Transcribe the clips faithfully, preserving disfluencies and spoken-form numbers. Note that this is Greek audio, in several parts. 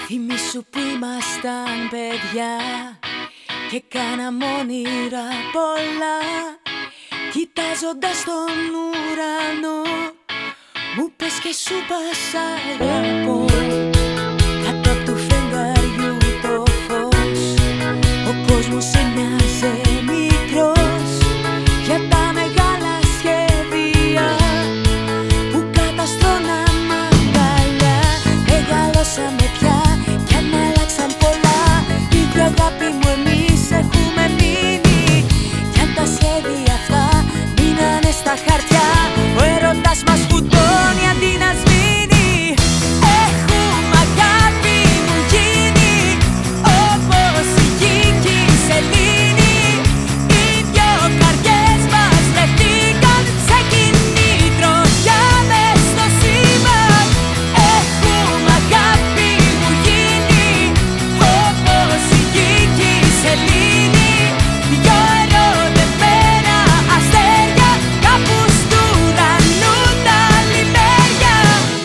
Θυμήσου που ήμασταν παιδιά και κάναμε όνειρα πολλά, κοιτάζοντας τον ουρανό. Μου πες και σου πας αγαπώ. Κάτω απ' του φεγγαριού το φως, ο κόσμος έμοιαζε μικρός για τα μεγάλα σχέδια που καταστρώναμε αγκαλιά. Μεγαλώσαμε πια κι αν αλλάξαν πολλά, ίδια αγάπη μου εμείς έχουμε μείνει. Κι αν τα σχέδια αυτά μείνανε στα χαρτιά, ο έρωτας μας σκουτώνει αντί να σβήνει. Έχουμε αγάπη μου γίνει όπως η γη και η σελήνη. Οι δυο καρδιές μας βρεθήκαν σε κοινή τροχιά μες στο σύμπαν. Έχουμε αγάπη μου γίνει όπως η γη και η σελήνη. Δυο ερωτευμένα αστέρια κάπου στου ουρανού τα λιβέρια.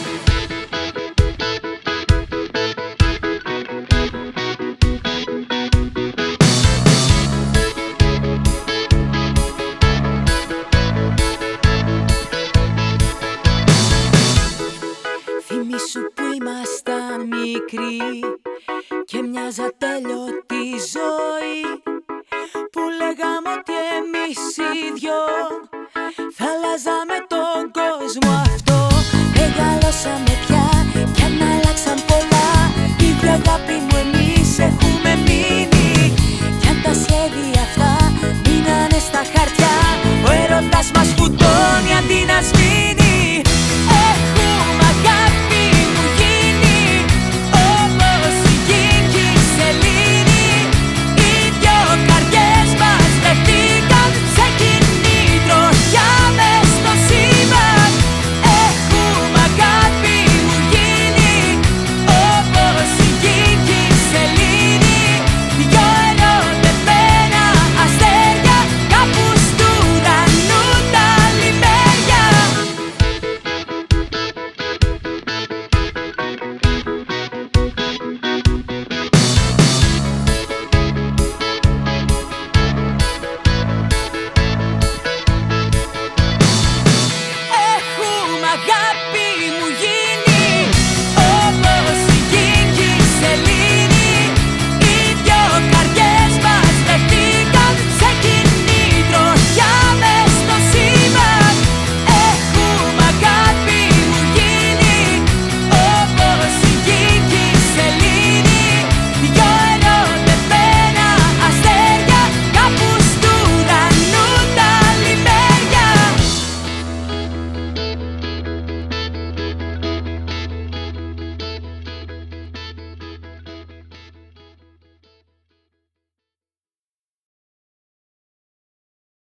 Θυμήσου που ήμασταν μικροί και μοιάζα τέλειωτη ζωή, που λέγαμε ότι εμείς οι δυο θα αλλάζαμε τον κόσμο αυτό. Μεγαλώσαμε πια